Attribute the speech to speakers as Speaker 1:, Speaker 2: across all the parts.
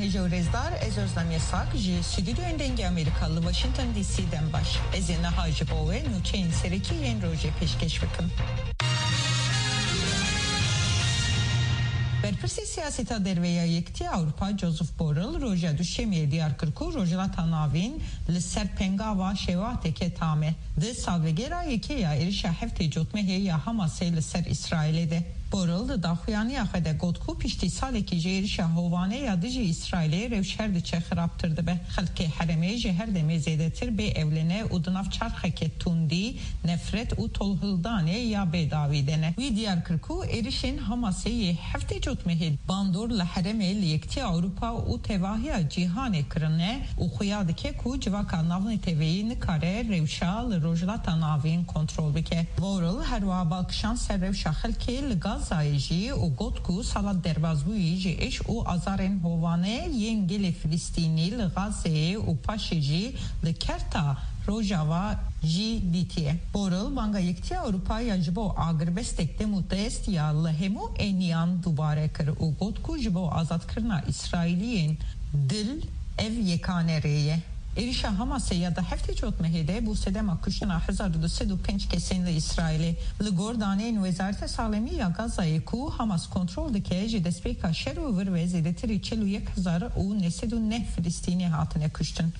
Speaker 1: هجو رزدار از ازدم یساق جی سودیدو اندنگ امریکاlı Washington DC'den baş. Ezine hacı boğve nuçeyin sereki yen roje peşkeş bakın. Berpirsi siyaseta derveya yekti Avrupa Joseph Borrell roja düşemiye diyar kırku rojla tanavin li serpengava şevateke tame. De salvegera yekeya erişa hefte jotmehe ya Hamas'e li ser İsrail'de. Borrell da xuyani axede gotku pişti saleki jerişa hovane ya dici İsrail'e revşerdi çe xiraptırdı be. Xalke hareme jeher de mezedetir be evlene udunaf çarxeke tundi nefret u tolhıldane ya bedavidene. Vi diyar kırku erişin Hamas'e hefte jotmehe bandor la hareme li yekti Avrupa u tevahiya cihane kırne u xuyadike ku civaka navni teveyi nikare revşa li rojlata navin kontrol bike. Borrell her va balkşan ser revşa xalke li gaz Zayıcı o gotku salat derbazbuyi eş o azaren hovane yengeli Filistinil Gazze'ye o paşeci le kerta Rojava Jiditiye. Borrell banga yekti Avrupa yacbo agrbestek demutest ya lehemu eniyan dubare kır o gotku jibo azat kırna İsrailiyen dil ev yekanereye. Erişa Hamas'e ya da hefte jotmehede bu sedema kuşuna 1205 kesinli İsrail'e Ligordane'nin vezarete salemi ya Gaza'yı ku Hamas kontrol dike jedespeka şeru vir ve zedetiri çelu 1000 u nesedu ne Filistini hatine kuştun.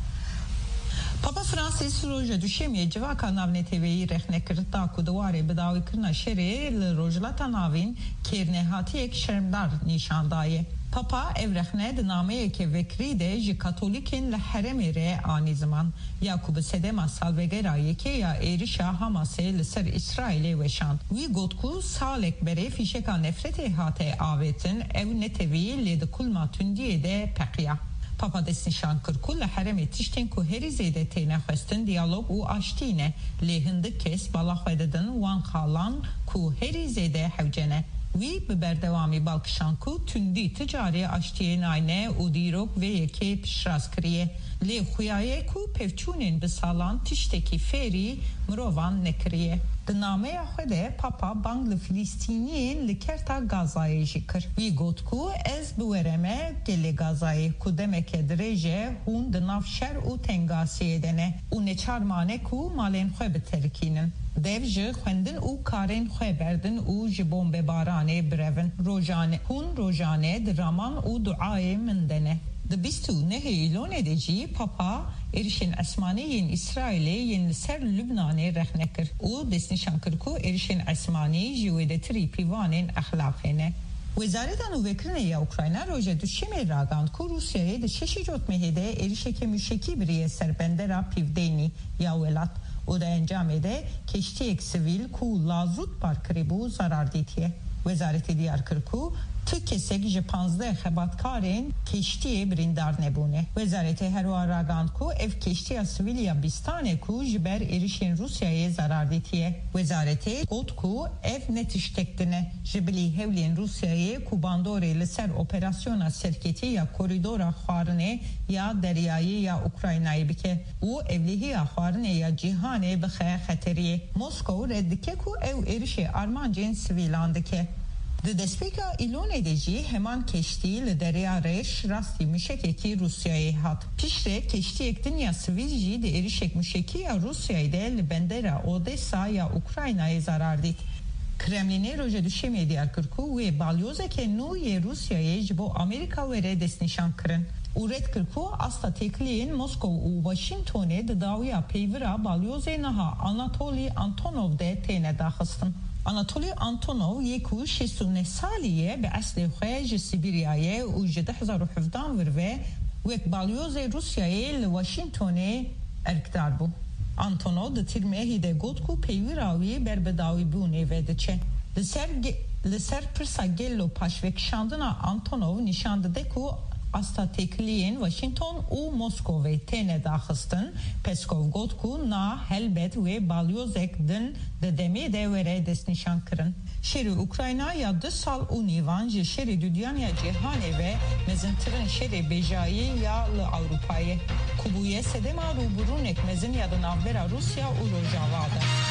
Speaker 1: Papa Francis roja düşemiye civaka navne TV'yi rehne kırıtta kuduare bedavi kırna şeri rojlata navin kirne hatiyek şermdar nişandaye. Papa evrexne de nameye ke vekri de ji katolikin le heremere ani zaman Yakub sedema salvegera yeke ya erişa Hamas'e le ser İsrail'e veşan. Vi gotku salek bere fişeka nefrete hate avetin ev netevi le de kulma tündiye de peqya. Papa desnişan kırku le hereme tişten ku herizede teyne xwestin diyalog u aştine le hindik kes bala xwededin wan xalan ku herizede hevcene. Vi bi berdewamî balkişan ku tündî ticari aştiye nayne û dîrok ve yekê pişras kiriye. Lê xuyaye ku pevçûnên bi salan tiştekî fêrî mirovan nekiriye. Di nameya xwe de Papa bang li Filîstîniyên li kerta Gazayê jî kir. Wî got ku ez biwereme gelê Gazayê ku demeke dirêje hûn di nav şer û tengasiyê de ne û neçarmane ku malên xwe biterikînin. Dev ji xwendin û karên xwe berdin û ji bombebaranê birevin. Rojane hûn rojane di raman û duayê min de ne. Di 29 Eylûnê de jî Papa erişên esmaniyên İsrailê yên li ser Lübnanê rexne kir û desnîşan kir ku erişên esmanî ji wêdetirî pîvanên exlaqê ne. Wezareta Nûvekirinê ya Ukrayna roja duşemê ragand ku Rusyayê di şeşî jotmehê de erişeke müşekî biriye ser bendera pîvdenî ya welat û da encamê de keştiyek sivîl ku lazut parkirîbû zarar dîtiye. Wezareti diyar kir ku tu kesek ji 15 xebatkarên keştiyê birîndar nebûne. Wezareti herwa ragand ku ev keştiya sivîl ya Bistanê ku ji ber erişên Rusyayê zarar dîtiye. Wezareti got ku ev ne tiştekdine ji bilî hewlên Rusyayê ku bandorê li ser operasyona serketî ya koridora xwarinê ya deryayê ya Ukraynayê bike û evlihiya xwarinê ya cîhanê bixe xeteriyê. Moskov reddike ku ew erişê armancên sivîlan dike. Di despêka îlonê de jî heman keştî li derya Rêş rastî müşekekî Rusyayê hat. Piştre keştiyek din ya sivîl jî di erişek müşekî ya Rusyayê de li bendera Odessa ya Ukraynayê zarar dît. Kremlinê roja düşemê diyar kir ku wê balyozeke nû yê Rusyayê ji bo Amerîka were destnîşan kirin. û red kir ku asta têkiliyên Moskov û Washingtonê di dawiya peyvira balyozê niha Anatolî Antonov de têne daxistin. Anatolî Antonov yê ku 69 salî ye bi eslê xwe ji Sîbiryayê û ji 2017 vir ve wek balyozê Rusyayê li Washingtonê erkdar bû. Antonov di tîrmehî de got ku peyvira wî berbedawîbûnê ve diçe. Li ser pirsa gello paşvekişandina Antonov nîşan dide ku asta têkiliyên Washington û Moskovê têne daxistin. Peskov got ku na helbet wê balyozek din di demê de were destnîşan kirin. Şerê Ukrayna ya 2 sal û nîvan ji şerê dudyanya cîhanê ve mezintirin şerê bêjayî ya li Awropayê. Ku bûye sedema rûbirûnek mezin ya di navbera Rusya û Rojava de.